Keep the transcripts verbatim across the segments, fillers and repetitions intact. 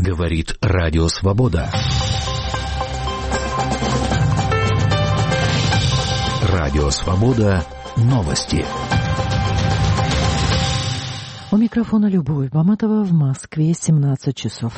Говорит Радио Свобода. Радио Свобода. Новости. У микрофона Любовь Баматова, в Москве семнадцать часов.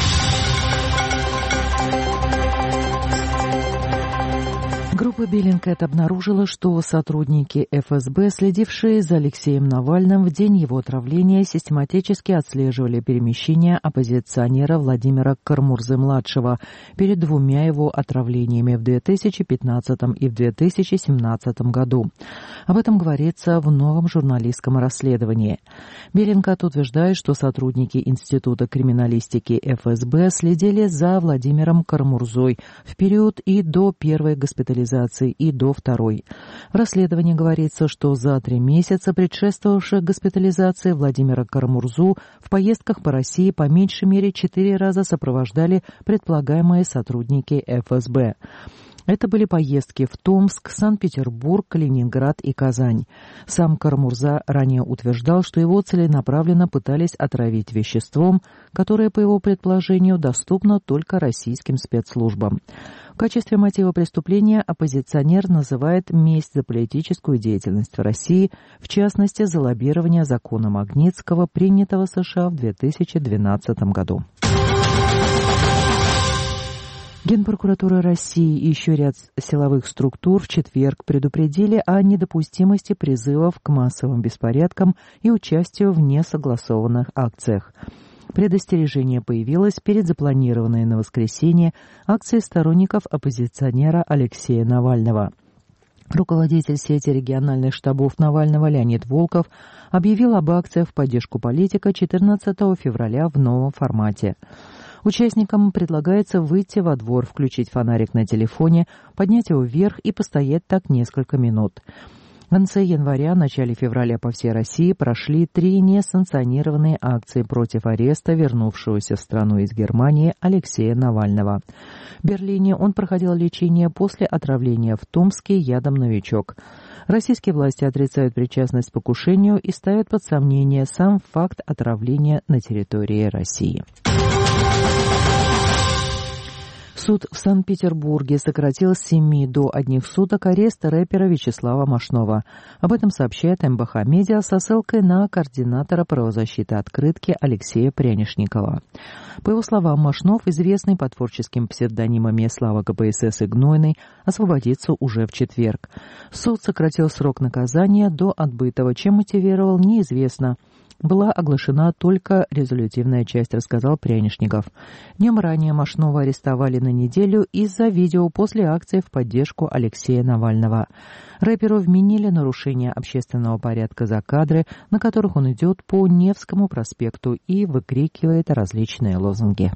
Группа Bellingcat обнаружила, что сотрудники эф эс бэ, следившие за Алексеем Навальным в день его отравления, систематически отслеживали перемещения оппозиционера Владимира Кара-Мурзы-младшего перед двумя его отравлениями в две тысячи пятнадцатом и в две тысячи семнадцатом году. Об этом говорится в новом журналистском расследовании. Bellingcat утверждает, что сотрудники Института криминалистики эф эс бэ следили за Владимиром Кара-Мурзой в период и до первой госпитализации, и до второй. В расследовании говорится, что за три месяца, предшествовавших госпитализации, Владимира Кара-Мурзу в поездках по России по меньшей мере четыре раза сопровождали предполагаемые сотрудники эф эс бэ. Это были поездки в Томск, Санкт-Петербург, Калининград и Казань. Сам Кара-Мурза ранее утверждал, что его целенаправленно пытались отравить веществом, которое, по его предположению, доступно только российским спецслужбам. В качестве мотива преступления оппозиционер называет месть за политическую деятельность в России, в частности, за лоббирование закона Магнитского, принятого в США в две тысячи двенадцатом году. Генпрокуратура России и еще ряд силовых структур в четверг предупредили о недопустимости призывов к массовым беспорядкам и участию в несогласованных акциях. Предостережение появилось перед запланированной на воскресенье акцией сторонников оппозиционера Алексея Навального. Руководитель сети региональных штабов Навального Леонид Волков объявил об акциях в поддержку политика четырнадцатого февраля в новом формате. Участникам предлагается выйти во двор, включить фонарик на телефоне, поднять его вверх и постоять так несколько минут. В конце января, начале февраля по всей России прошли три несанкционированные акции против ареста вернувшегося в страну из Германии Алексея Навального. В Берлине он проходил лечение после отравления в Томске ядом «Новичок». Российские власти отрицают причастность к покушению и ставят под сомнение сам факт отравления на территории России. Суд в Санкт-Петербурге сократил с семи до одних суток арест рэпера Вячеслава Мошнова. Об этом сообщает эм бэ ха Медиа со ссылкой на координатора правозащиты «Открытки» Алексея Прянишникова. По его словам, Мошнов, известный по творческим псевдонимами Слава ка пэ эс эс и Гнойный, освободится уже в четверг. Суд сократил срок наказания до отбытого, чем мотивировал, неизвестно. Была оглашена только резолютивная часть, рассказал Прянишников. Днем ранее Мошнова арестовали на неделю из-за видео после акции в поддержку Алексея Навального. Рэперу вменили нарушение общественного порядка за кадры, на которых он идет по Невскому проспекту и выкрикивает различные лозунги.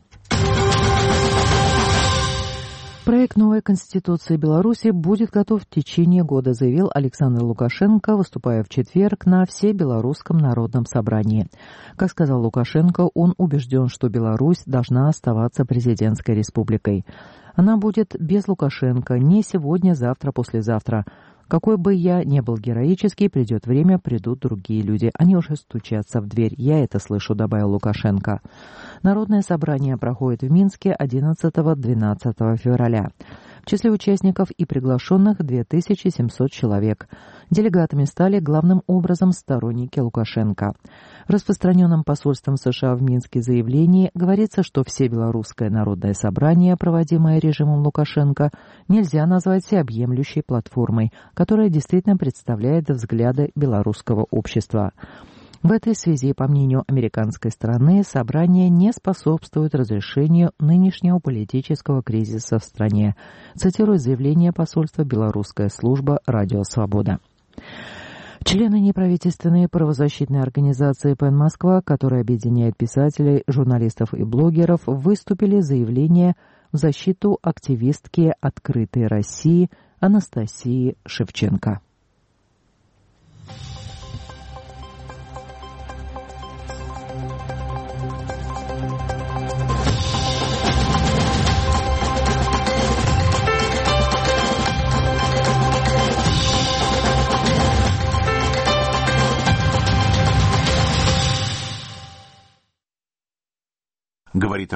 Проект новой Конституции Беларуси будет готов в течение года, заявил Александр Лукашенко, выступая в четверг на Всебелорусском народном собрании. Как сказал Лукашенко, он убежден, что Беларусь должна оставаться президентской республикой. Она будет без Лукашенко не сегодня, завтра, послезавтра. Какой бы я ни был героический, придет время, придут другие люди. Они уже стучатся в дверь. Я это слышу, добавил Лукашенко. Народное собрание проходит в Минске одиннадцатого-двенадцатого февраля. В числе участников и приглашенных две тысячи семьсот человек. Делегатами стали главным образом сторонники Лукашенко. В распространенном посольством США в Минске заявлении говорится, что Всебелорусское народное собрание, проводимое режимом Лукашенко, нельзя назвать всеобъемлющей платформой, которая действительно представляет взгляды белорусского общества. В этой связи, по мнению американской стороны, собрание не способствует разрешению нынешнего политического кризиса в стране, цитирует заявление посольства «Белорусская служба Радио Свобода». Члены неправительственной правозащитной организации «ПЭН Москва», которая объединяет писателей, журналистов и блогеров, выступили с заявлением в защиту активистки «Открытой России» Анастасии Шевченко. Говорит